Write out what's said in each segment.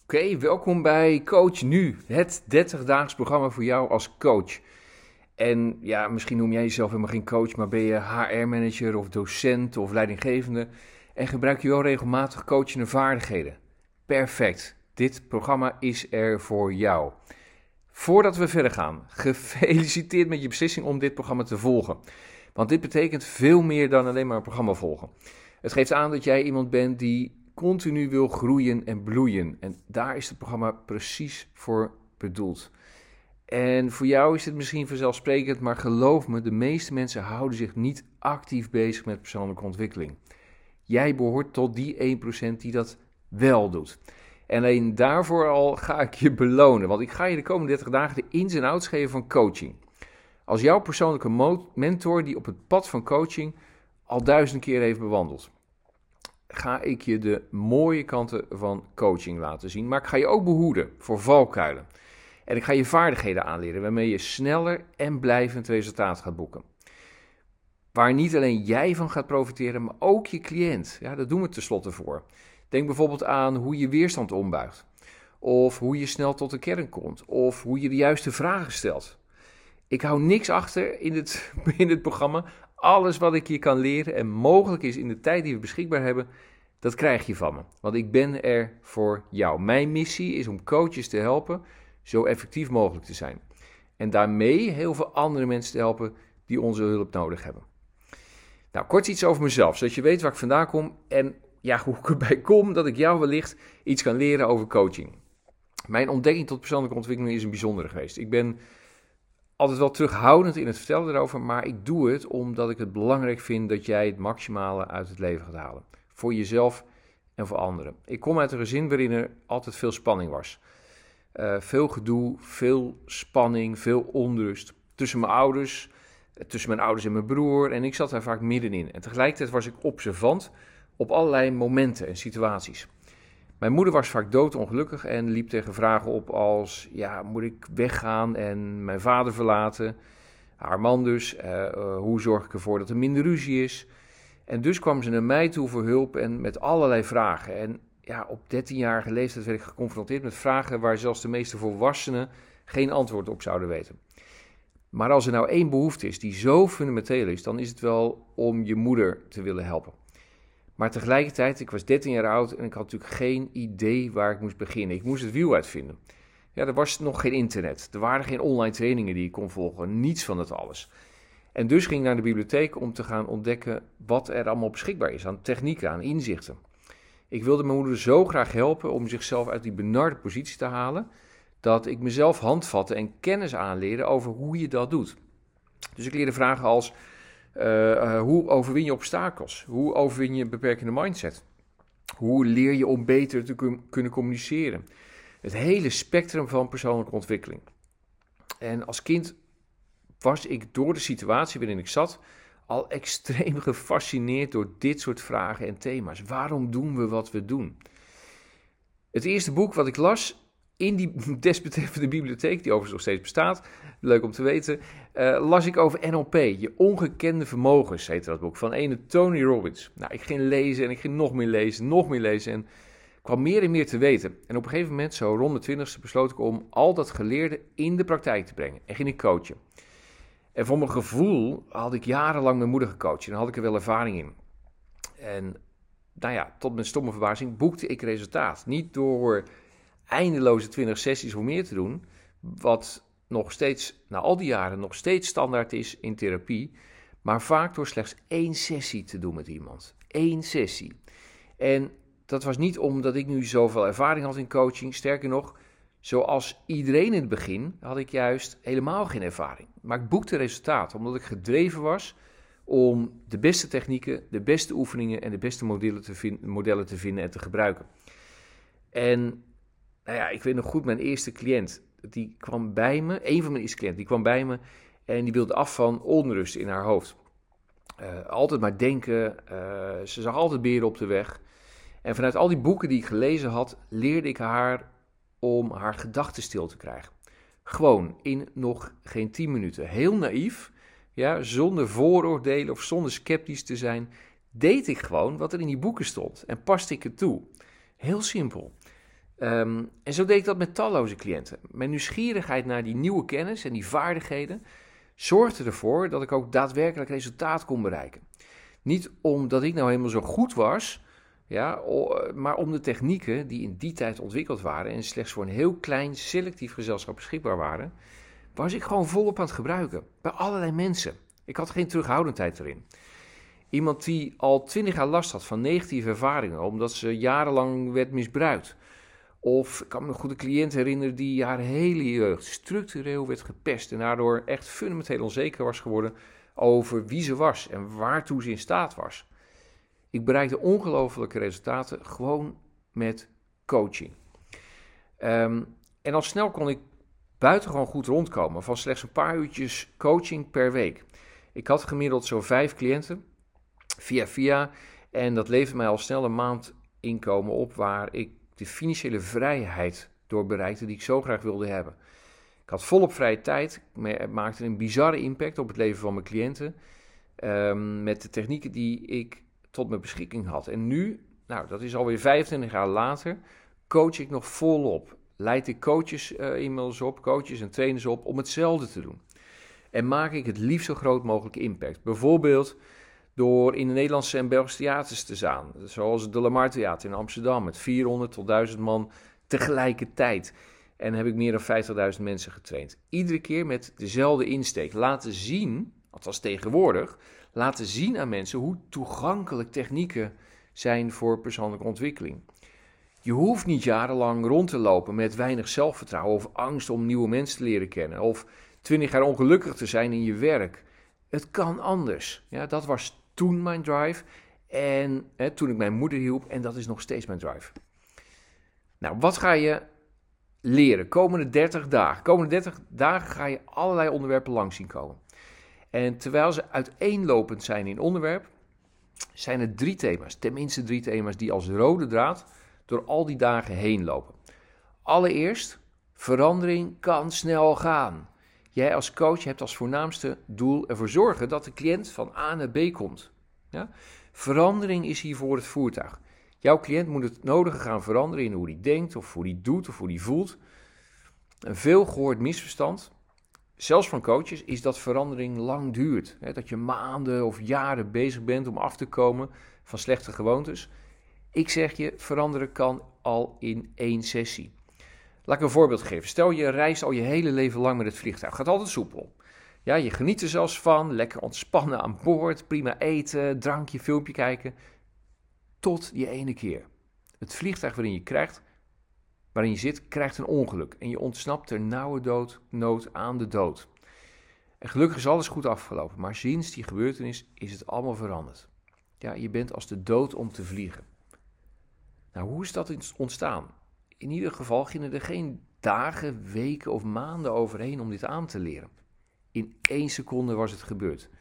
Oké, welkom bij Coach Nu, het 30-daags programma voor jou als coach. En ja, misschien noem jij jezelf helemaal geen coach, maar ben je HR-manager of docent of leidinggevende en gebruik je wel regelmatig coachende vaardigheden. Perfect, dit programma is er voor jou. Voordat we verder gaan, gefeliciteerd met je beslissing om dit programma te volgen. Want dit betekent veel meer dan alleen maar een programma volgen. Het geeft aan dat jij iemand bent die continu wil groeien en bloeien. En daar is het programma precies voor bedoeld. En voor jou is het misschien vanzelfsprekend, maar geloof me, de meeste mensen houden zich niet actief bezig met persoonlijke ontwikkeling. Jij behoort tot die 1% die dat wel doet. En alleen daarvoor al ga ik je belonen, want ik ga je de komende 30 dagen de ins en outs geven van coaching. Als jouw persoonlijke mentor die op het pad van coaching al 1000 keer heeft bewandeld, ga ik je de mooie kanten van coaching laten zien. Maar ik ga je ook behoeden voor valkuilen. En ik ga je vaardigheden aanleren waarmee je sneller en blijvend resultaat gaat boeken. Waar niet alleen jij van gaat profiteren, maar ook je cliënt. Ja, dat doen we tenslotte voor. Denk bijvoorbeeld aan hoe je weerstand ombuigt. Of hoe je snel tot de kern komt. Of hoe je de juiste vragen stelt. Ik hou niks achter in het programma. Alles wat ik je kan leren en mogelijk is in de tijd die we beschikbaar hebben, dat krijg je van me. Want ik ben er voor jou. Mijn missie is om coaches te helpen zo effectief mogelijk te zijn. En daarmee heel veel andere mensen te helpen die onze hulp nodig hebben. Nou, kort iets over mezelf, zodat je weet waar ik vandaan kom en ja, hoe ik erbij kom dat ik jou wellicht iets kan leren over coaching. Mijn ontdekking tot persoonlijke ontwikkeling is een bijzondere geweest. Ik ben altijd wel terughoudend in het vertellen erover, maar ik doe het omdat ik het belangrijk vind dat jij het maximale uit het leven gaat halen. Voor jezelf en voor anderen. Ik kom uit een gezin waarin er altijd veel spanning was. Veel gedoe, veel spanning, veel onrust. Tussen mijn ouders en mijn broer en ik zat daar vaak middenin. En tegelijkertijd was ik observant op allerlei momenten en situaties. Mijn moeder was vaak doodongelukkig en liep tegen vragen op als, ja, moet ik weggaan en mijn vader verlaten? Haar man dus, hoe zorg ik ervoor dat er minder ruzie is? En dus kwam ze naar mij toe voor hulp en met allerlei vragen. En ja, op 13-jarige leeftijd werd ik geconfronteerd met vragen waar zelfs de meeste volwassenen geen antwoord op zouden weten. Maar als er nou één behoefte is die zo fundamenteel is, dan is het wel om je moeder te willen helpen. Maar tegelijkertijd, ik was 13 jaar oud en ik had natuurlijk geen idee waar ik moest beginnen. Ik moest het wiel uitvinden. Ja, er was nog geen internet. Er waren geen online trainingen die ik kon volgen. Niets van dat alles. En dus ging ik naar de bibliotheek om te gaan ontdekken wat er allemaal beschikbaar is aan technieken, aan inzichten. Ik wilde mijn moeder zo graag helpen om zichzelf uit die benarde positie te halen, dat ik mezelf handvatten en kennis aanleerde over hoe je dat doet. Dus ik leerde vragen als, hoe overwin je obstakels? Hoe overwin je een beperkende mindset? Hoe leer je om beter te kunnen communiceren? Het hele spectrum van persoonlijke ontwikkeling. En als kind was ik door de situatie waarin ik zat al extreem gefascineerd door dit soort vragen en thema's. Waarom doen we wat we doen? Het eerste boek wat ik las in die desbetreffende bibliotheek, die overigens nog steeds bestaat, leuk om te weten, las ik over NLP, je ongekende vermogens, heette dat boek, van ene Tony Robbins. Nou, ik ging lezen en ik ging nog meer lezen en kwam meer en meer te weten. En op een gegeven moment, zo rond de 20ste, besloot ik om al dat geleerde in de praktijk te brengen en ging ik coachen. En voor mijn gevoel had ik jarenlang mijn moeder gecoacht en had ik er wel ervaring in. En nou ja, tot mijn stomme verbazing boekte ik resultaat. Niet door eindeloze 20 sessies of meer te doen, wat nog steeds, na al die jaren, nog steeds standaard is in therapie, maar vaak door slechts 1 sessie te doen met iemand. 1 sessie. En dat was niet omdat ik nu zoveel ervaring had in coaching, sterker nog, zoals iedereen in het begin had ik juist helemaal geen ervaring. Maar ik boekte resultaat, omdat ik gedreven was om de beste technieken, de beste oefeningen en de beste modellen te vinden en te gebruiken. En nou ja, ik weet nog goed, mijn eerste cliënt, die kwam bij me, een van mijn eerste cliënten, die kwam bij me en die wilde af van onrust in haar hoofd. Altijd maar denken, ze zag altijd beren op de weg. En vanuit al die boeken die ik gelezen had, leerde ik haar om haar gedachten stil te krijgen. Gewoon in nog geen 10 minuten. Heel naïef, ja, zonder vooroordelen of zonder sceptisch te zijn, deed ik gewoon wat er in die boeken stond en paste ik het toe. Heel simpel. En zo deed ik dat met talloze cliënten. Mijn nieuwsgierigheid naar die nieuwe kennis en die vaardigheden zorgde ervoor dat ik ook daadwerkelijk resultaat kon bereiken. Niet omdat ik nou helemaal zo goed was, ja, maar om de technieken die in die tijd ontwikkeld waren en slechts voor een heel klein selectief gezelschap beschikbaar waren, was ik gewoon volop aan het gebruiken. Bij allerlei mensen. Ik had geen terughoudendheid erin. Iemand die al 20 jaar last had van negatieve ervaringen, omdat ze jarenlang werd misbruikt. Of ik kan me nog goed een cliënt herinneren die haar hele jeugd structureel werd gepest en daardoor echt fundamenteel onzeker was geworden over wie ze was en waartoe ze in staat was. Ik bereikte ongelofelijke resultaten gewoon met coaching. En al snel kon ik buitengewoon goed rondkomen van slechts een paar uurtjes coaching per week. Ik had gemiddeld zo'n 5 cliënten via en dat leverde mij al snel een maand inkomen op waar ik de financiële vrijheid door bereikte die ik zo graag wilde hebben. Ik had volop vrije tijd, maakte een bizarre impact op het leven van mijn cliënten met de technieken die ik tot mijn beschikking had. En nu, nou dat is alweer 25 jaar later, coach ik nog volop. Leid ik coaches inmiddels op, coaches en trainers op om hetzelfde te doen. En maak ik het liefst zo groot mogelijk impact. Bijvoorbeeld door in de Nederlandse en Belgische theaters te staan. Zoals het De Lamar Theater in Amsterdam met 400 tot 1000 man tegelijkertijd. En heb ik meer dan 50.000 mensen getraind. Iedere keer met dezelfde insteek. Laten zien, althans tegenwoordig, laten zien aan mensen hoe toegankelijk technieken zijn voor persoonlijke ontwikkeling. Je hoeft niet jarenlang rond te lopen met weinig zelfvertrouwen of angst om nieuwe mensen te leren kennen. Of 20 jaar ongelukkig te zijn in je werk. Het kan anders. Ja, dat was toen mijn drive en toen ik mijn moeder hielp en dat is nog steeds mijn drive. Nou, wat ga je leren komende 30 dagen? Komende 30 dagen ga je allerlei onderwerpen langs zien komen. En terwijl ze uiteenlopend zijn in onderwerp, zijn er 3 thema's, tenminste 3 thema's die als rode draad door al die dagen heen lopen. Allereerst, verandering kan snel gaan. Jij als coach hebt als voornaamste doel ervoor zorgen dat de cliënt van A naar B komt. Ja? Verandering is hiervoor het voertuig. Jouw cliënt moet het nodige gaan veranderen in hoe hij denkt, of hoe hij doet, of hoe hij voelt. Een veel gehoord misverstand, zelfs van coaches, is dat verandering lang duurt. Dat je maanden of jaren bezig bent om af te komen van slechte gewoontes. Ik zeg je, veranderen kan al in 1 sessie. Laat ik een voorbeeld geven. Stel je reist al je hele leven lang met het vliegtuig. Gaat altijd soepel. Ja, je geniet er zelfs van, lekker ontspannen aan boord, prima eten, drankje, filmpje kijken. Tot die ene keer. Het vliegtuig waarin je zit, krijgt een ongeluk. En je ontsnapt ter nauwe nood aan de dood. En gelukkig is alles goed afgelopen. Maar sinds die gebeurtenis is het allemaal veranderd. Ja, je bent als de dood om te vliegen. Nou, hoe is dat ontstaan? In ieder geval gingen er geen dagen, weken of maanden overheen om dit aan te leren. In 1 seconde was het gebeurd.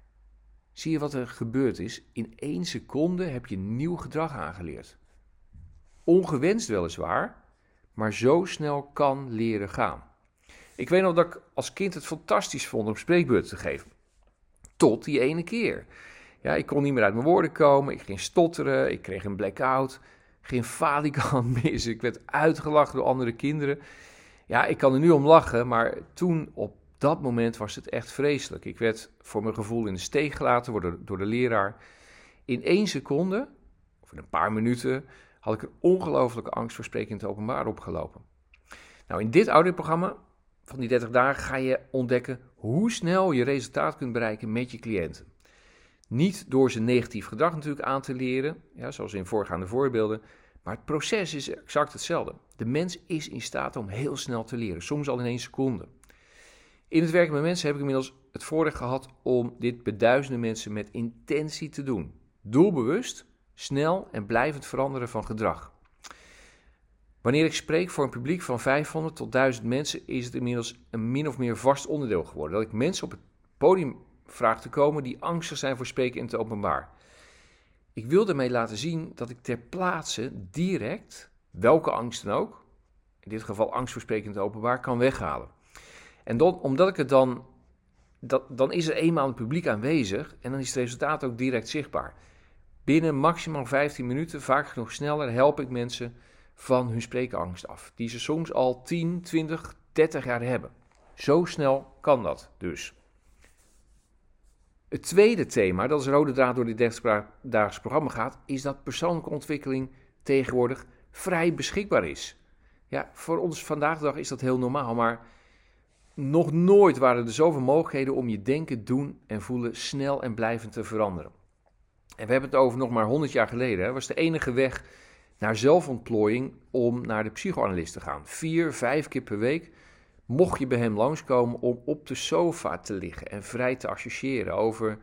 Zie je wat er gebeurd is? In 1 seconde heb je nieuw gedrag aangeleerd. Ongewenst weliswaar, maar zo snel kan leren gaan. Ik weet nog dat ik als kind het fantastisch vond om spreekbeurten te geven. Tot die ene keer. Ja, ik kon niet meer uit mijn woorden komen, ik ging stotteren, ik kreeg een blackout, geen falikant mis, ik werd uitgelachen door andere kinderen. Ja, ik kan er nu om lachen, maar toen op dat moment was het echt vreselijk. Ik werd voor mijn gevoel in de steek gelaten door de leraar. In 1 seconde, of in een paar minuten, had ik een ongelofelijke angst voor spreken in het openbaar opgelopen. Nou, in dit audioprogramma van die 30 dagen ga je ontdekken hoe snel je resultaat kunt bereiken met je cliënten. Niet door ze negatief gedrag natuurlijk aan te leren, ja, zoals in voorgaande voorbeelden, maar het proces is exact hetzelfde. De mens is in staat om heel snel te leren, soms al in 1 seconde. In het werken met mensen heb ik inmiddels het voorrecht gehad om dit bij duizenden mensen met intentie te doen. Doelbewust, snel en blijvend veranderen van gedrag. Wanneer ik spreek voor een publiek van 500 tot 1000 mensen is het inmiddels een min of meer vast onderdeel geworden. Dat ik mensen op het podium vraag te komen die angstig zijn voor spreken in het openbaar. Ik wil daarmee laten zien dat ik ter plaatse direct, welke angst dan ook, in dit geval angst voor spreken in het openbaar, kan weghalen. En omdat ik het dan is er eenmaal een publiek aanwezig en dan is het resultaat ook direct zichtbaar. Binnen maximaal 15 minuten, vaak nog sneller, help ik mensen van hun spreekangst af. Die ze soms al 10, 20, 30 jaar hebben. Zo snel kan dat dus. Het tweede thema, dat als rode draad door dit 30-daags programma gaat, is dat persoonlijke ontwikkeling tegenwoordig vrij beschikbaar is. Ja, voor ons vandaag de dag is dat heel normaal, maar nog nooit waren er zoveel mogelijkheden om je denken, doen en voelen snel en blijvend te veranderen. En we hebben het over nog maar 100 jaar geleden. Was de enige weg naar zelfontplooiing om naar de psychoanalist te gaan. 4, 5 keer per week mocht je bij hem langskomen om op de sofa te liggen en vrij te associëren over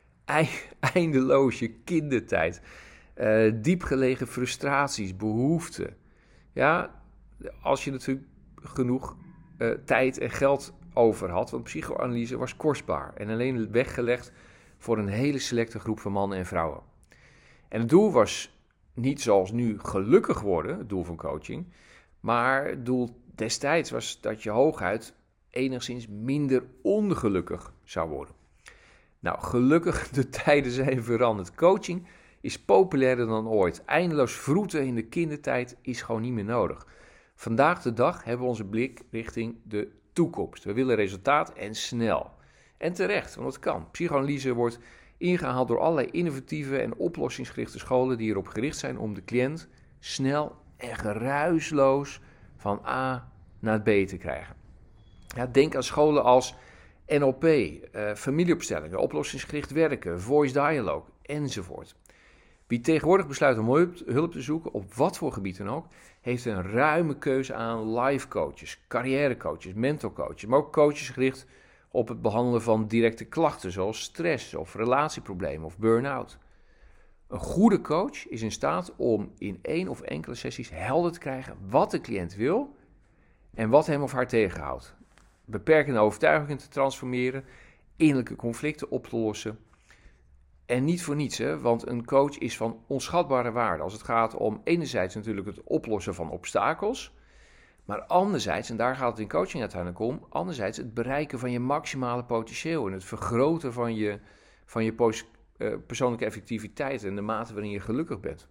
eindeloze kindertijd, diepgelegen frustraties, behoeften. Ja, als je natuurlijk genoeg tijd en geld over had, want psychoanalyse was kostbaar en alleen weggelegd voor een hele selecte groep van mannen en vrouwen. En het doel was niet zoals nu gelukkig worden, het doel van coaching, maar het doel destijds was dat je hooguit enigszins minder ongelukkig zou worden. Nou, gelukkig de tijden zijn veranderd. Coaching is populairder dan ooit. Eindeloos vroeten in de kindertijd is gewoon niet meer nodig. Vandaag de dag hebben we onze blik richting de toekomst. We willen resultaat en snel. En terecht, want het kan. Psychoanalyse wordt ingehaald door allerlei innovatieve en oplossingsgerichte scholen die erop gericht zijn om de cliënt snel en geruisloos van A naar B te krijgen. Ja, denk aan scholen als NLP, familieopstellingen, oplossingsgericht werken, voice dialogue enzovoort. Wie tegenwoordig besluit om hulp te zoeken, op wat voor gebied dan ook, heeft een ruime keuze aan life coaches, carrièrecoaches, mental coaches, maar ook coaches gericht op het behandelen van directe klachten zoals stress of relatieproblemen of burn-out. Een goede coach is in staat om in 1 of enkele sessies helder te krijgen wat de cliënt wil en wat hem of haar tegenhoudt. Beperkende overtuigingen te transformeren, innerlijke conflicten op te lossen. En niet voor niets, want een coach is van onschatbare waarde als het gaat om enerzijds natuurlijk het oplossen van obstakels, maar anderzijds, en daar gaat het in coaching uiteindelijk om, anderzijds het bereiken van je maximale potentieel en het vergroten van je persoonlijke effectiviteit en de mate waarin je gelukkig bent.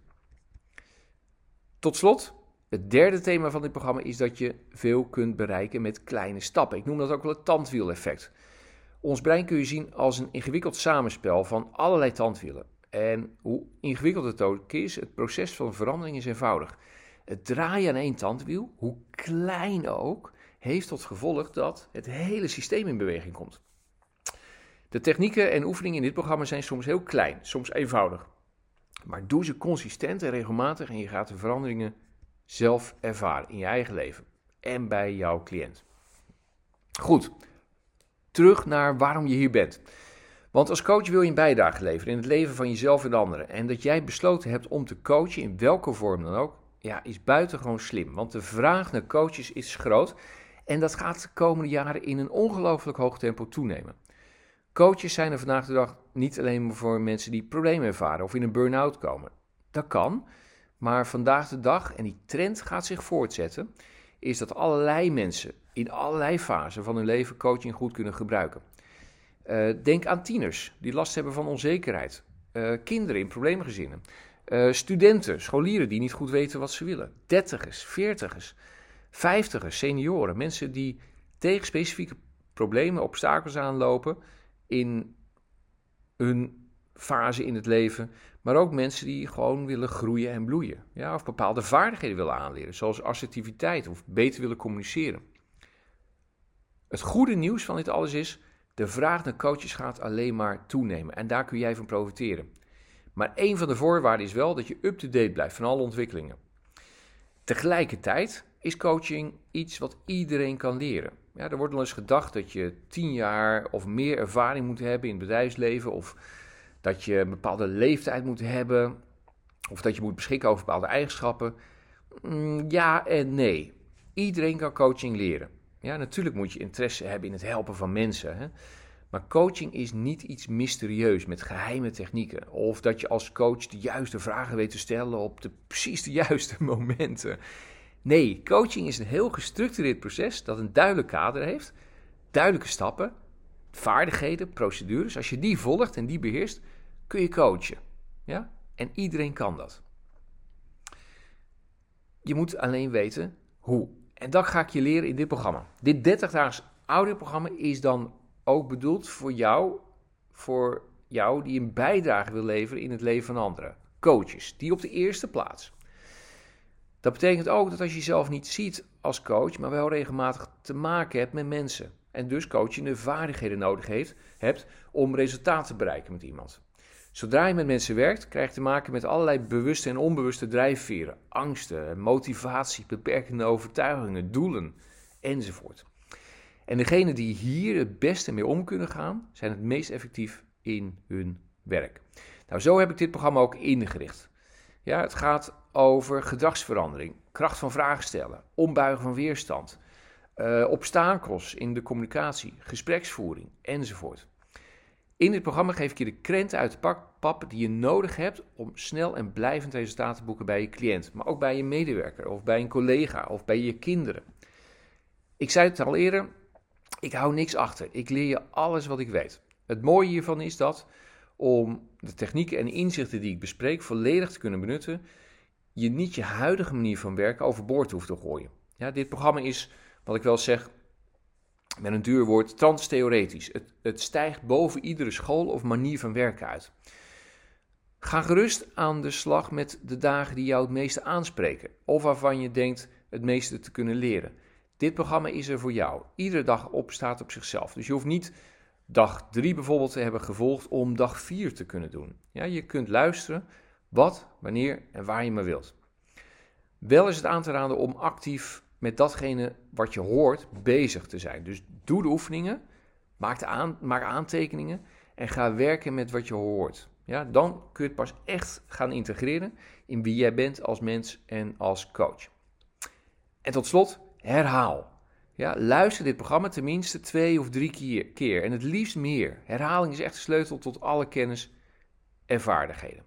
Tot slot, het derde thema van dit programma is dat je veel kunt bereiken met kleine stappen. Ik noem dat ook wel het tandwieleffect. Ons brein kun je zien als een ingewikkeld samenspel van allerlei tandwielen. En hoe ingewikkeld het ook is, het proces van verandering is eenvoudig. Het draaien aan één tandwiel, hoe klein ook, heeft tot gevolg dat het hele systeem in beweging komt. De technieken en oefeningen in dit programma zijn soms heel klein, soms eenvoudig. Maar doe ze consistent en regelmatig en je gaat de veranderingen zelf ervaren in je eigen leven en bij jouw cliënt. Goed, terug naar waarom je hier bent. Want als coach wil je een bijdrage leveren in het leven van jezelf en anderen. En dat jij besloten hebt om te coachen, in welke vorm dan ook, ja, is buitengewoon slim. Want de vraag naar coaches is groot en dat gaat de komende jaren in een ongelooflijk hoog tempo toenemen. Coaches zijn er vandaag de dag niet alleen voor mensen die problemen ervaren of in een burn-out komen. Dat kan, maar vandaag de dag, en die trend gaat zich voortzetten, is dat allerlei mensen in allerlei fasen van hun leven coaching goed kunnen gebruiken. Denk aan tieners die last hebben van onzekerheid, kinderen in probleemgezinnen, studenten, scholieren die niet goed weten wat ze willen, 30ers, 40ers, 50ers, senioren, mensen die tegen specifieke problemen, obstakels aanlopen in hun fase in het leven, maar ook mensen die gewoon willen groeien en bloeien, ja, of bepaalde vaardigheden willen aanleren, zoals assertiviteit of beter willen communiceren. Het goede nieuws van dit alles is, de vraag naar coaches gaat alleen maar toenemen en daar kun jij van profiteren. Maar één van de voorwaarden is wel dat je up-to-date blijft van alle ontwikkelingen. Tegelijkertijd is coaching iets wat iedereen kan leren. Ja, er wordt wel eens gedacht dat je 10 jaar of meer ervaring moet hebben in het bedrijfsleven, of dat je een bepaalde leeftijd moet hebben, of dat je moet beschikken over bepaalde eigenschappen. Ja en nee. Iedereen kan coaching leren. Ja, natuurlijk moet je interesse hebben in het helpen van mensen, hè? Maar coaching is niet iets mysterieus met geheime technieken. Of dat je als coach de juiste vragen weet te stellen op precies de juiste momenten. Nee, coaching is een heel gestructureerd proces dat een duidelijk kader heeft. Duidelijke stappen, vaardigheden, procedures. Als je die volgt en die beheerst, kun je coachen. Ja? En iedereen kan dat. Je moet alleen weten hoe. En dat ga ik je leren in dit programma. Dit 30-daags audioprogramma is dan ook bedoeld voor jou die een bijdrage wil leveren in het leven van anderen. Coaches, die op de eerste plaats. Dat betekent ook dat als je jezelf niet ziet als coach, maar wel regelmatig te maken hebt met mensen. En dus coachende vaardigheden nodig hebt om resultaten te bereiken met iemand. Zodra je met mensen werkt, krijg je te maken met allerlei bewuste en onbewuste drijfveren, angsten, motivatie, beperkende overtuigingen, doelen enzovoort. En degenen die hier het beste mee om kunnen gaan, zijn het meest effectief in hun werk. Nou, zo heb ik dit programma ook ingericht. Ja, het gaat over gedragsverandering, kracht van vragen stellen, ombuigen van weerstand, obstakels in de communicatie, gespreksvoering enzovoort. In dit programma geef ik je de krenten uit de pap die je nodig hebt om snel en blijvend resultaten te boeken bij je cliënt, maar ook bij je medewerker of bij een collega of bij je kinderen. Ik zei het al eerder, ik hou niks achter. Ik leer je alles wat ik weet. Het mooie hiervan is dat om de technieken en inzichten die ik bespreek volledig te kunnen benutten, je niet je huidige manier van werken overboord hoeft te gooien. Ja, dit programma is, wat ik wel zeg, met een duur woord, transtheoretisch. Het stijgt boven iedere school of manier van werken uit. Ga gerust aan de slag met de dagen die jou het meeste aanspreken, of waarvan je denkt het meeste te kunnen leren. Dit programma is er voor jou. Iedere dag staat op zichzelf. Dus je hoeft niet dag 3 bijvoorbeeld te hebben gevolgd om dag 4 te kunnen doen. Ja, je kunt luisteren wat, wanneer en waar je maar wilt. Wel is het aan te raden om actief met datgene wat je hoort bezig te zijn. Dus doe de oefeningen, maak aantekeningen en ga werken met wat je hoort. Ja, dan kun je het pas echt gaan integreren in wie jij bent als mens en als coach. En tot slot, herhaal. Ja, luister dit programma tenminste 2 of 3 keer en het liefst meer. Herhaling is echt de sleutel tot alle kennis en vaardigheden.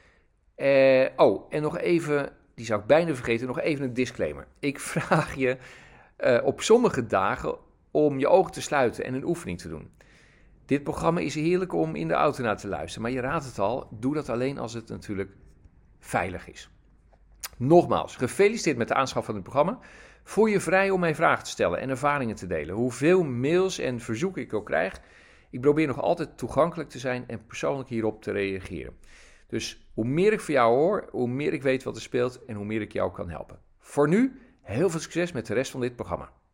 En nog even, die zou ik bijna vergeten, nog even een disclaimer. Ik vraag je op sommige dagen om je ogen te sluiten en een oefening te doen. Dit programma is heerlijk om in de auto naar te luisteren, maar je raadt het al, doe dat alleen als het natuurlijk veilig is. Nogmaals, gefeliciteerd met de aanschaf van het programma. Voel je vrij om mij vragen te stellen en ervaringen te delen. Hoeveel mails en verzoeken ik ook krijg, ik probeer nog altijd toegankelijk te zijn en persoonlijk hierop te reageren. Dus hoe meer ik van jou hoor, hoe meer ik weet wat er speelt en hoe meer ik jou kan helpen. Voor nu, heel veel succes met de rest van dit programma.